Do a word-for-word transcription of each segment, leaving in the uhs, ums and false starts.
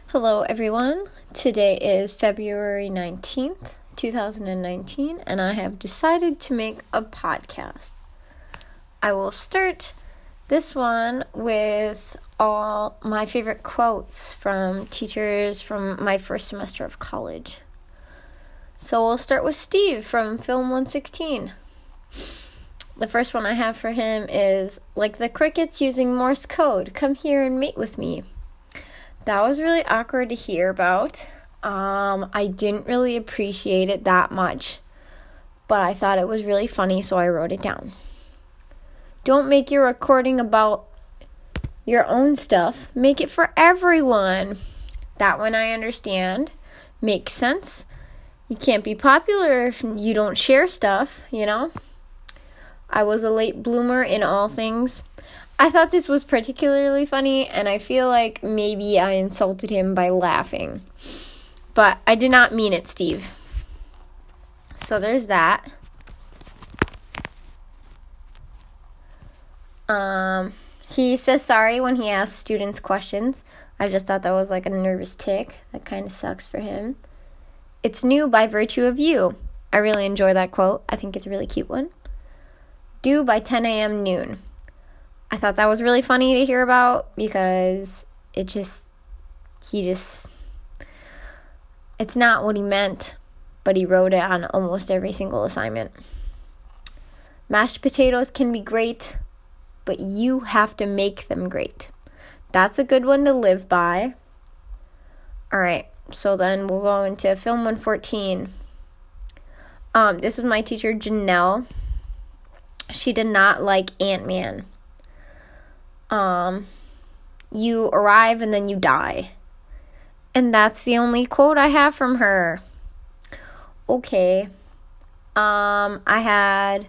Hello everyone, today is February nineteenth, twenty nineteen, and I have decided to make a podcast. I will start this one with all my favorite quotes from teachers from my first semester of college. So we'll start with Steve from Film one sixteen. The first one I have for him is, "Like the crickets using Morse code, come here and mate with me." That was really awkward to hear about. Um, I didn't really appreciate it that much, but I thought it was really funny, so I wrote it down. Don't make your recording about your own stuff. Make it for everyone. That one I understand. Makes sense. You can't be popular if you don't share stuff, you know? I was a late bloomer in all things. I thought this was particularly funny, and I feel like maybe I insulted him by laughing. But I did not mean it, Steve. So there's that. Um, he says sorry when he asks students questions. I just thought that was like a nervous tick. That kind of sucks for him. It's new by virtue of you. I really enjoy that quote. I think it's a really cute one. Due by ten a.m. noon. I thought that was really funny to hear about because it just, he just, it's not what he meant, but he wrote it on almost every single assignment. Mashed potatoes can be great, but you have to make them great. That's a good one to live by. All right, so then we'll go into Film one fourteen. Um, this was my teacher, Janelle. She did not like Ant-Man. Um, you arrive and then you die. And that's the only quote I have from her. Okay. Um, I had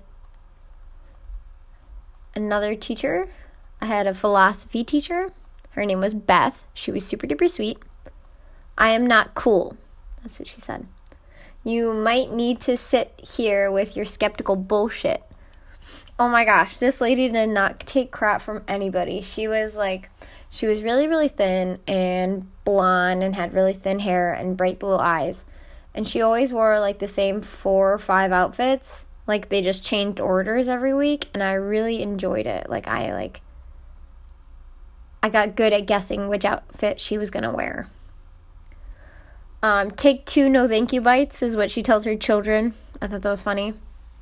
another teacher. I had a philosophy teacher. Her name was Beth. She was super duper sweet. I am not cool. That's what she said. You might need to sit here with your skeptical bullshit. Oh my gosh, this lady did not take crap from anybody. She was like, she was really, really thin and blonde and had really thin hair and bright blue eyes. And she always wore like the same four or five outfits. Like they just changed orders every week. And I really enjoyed it. Like I like, I got good at guessing which outfit she was going to wear. Um, take two no thank you bites is what she tells her children. I thought that was funny.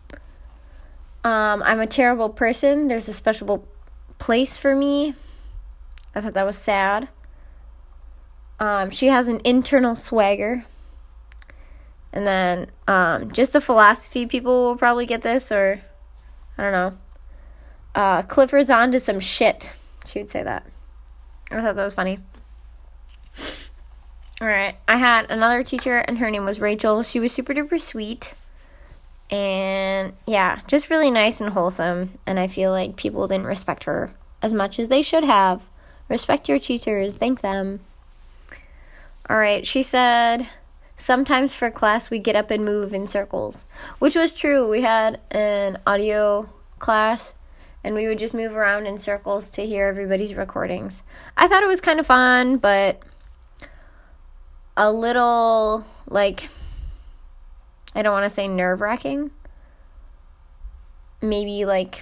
Um, I'm a terrible person. There's a special place for me. I thought that was sad. Um, she has an internal swagger. And then, um, just the philosophy people will probably get this, or, I don't know. Uh, Clifford's on to some shit. She would say that. I thought that was funny. Alright, I had another teacher, and her name was Rachel. She was super duper sweet. And yeah, just really nice and wholesome. And I feel like people didn't respect her as much as they should have. Respect your teachers. Thank them. All right. She said, sometimes for class we get up and move in circles, which was true. We had an audio class and we would just move around in circles to hear everybody's recordings. I thought it was kind of fun, but a little like, I don't want to say nerve-wracking. Maybe like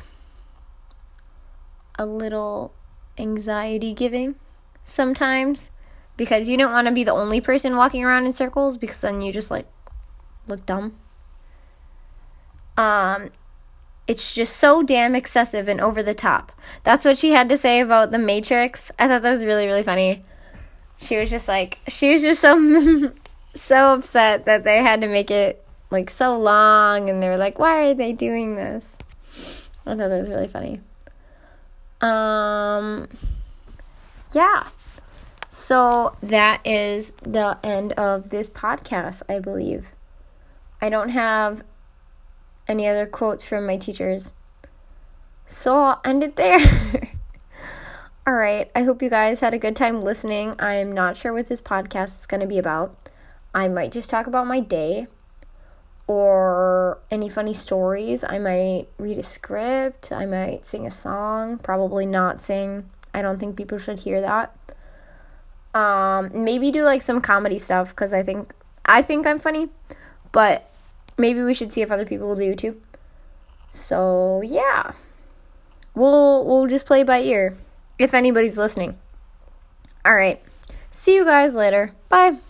a little anxiety-giving sometimes. Because you don't want to be the only person walking around in circles because then you just like look dumb. Um, it's just so damn excessive and over the top. That's what she had to say about The Matrix. I thought that was really, really funny. She was just like, she was just so, so upset that they had to make it like so long, and they were like, why are they doing this? I thought that was really funny. Um, yeah. So that is the end of this podcast, I believe. I don't have any other quotes from my teachers, so I'll end it there. All right. I hope you guys had a good time listening. I'm not sure what this podcast is going to be about. I might just talk about my day. Or any funny stories. I might read a script. I might sing a song. Probably not sing. I don't think people should hear that. Um, maybe do like some comedy stuff because I think I think I'm funny, but maybe we should see if other people will do too. So yeah, we'll we'll just play by ear if anybody's listening. All right, see you guys later. Bye.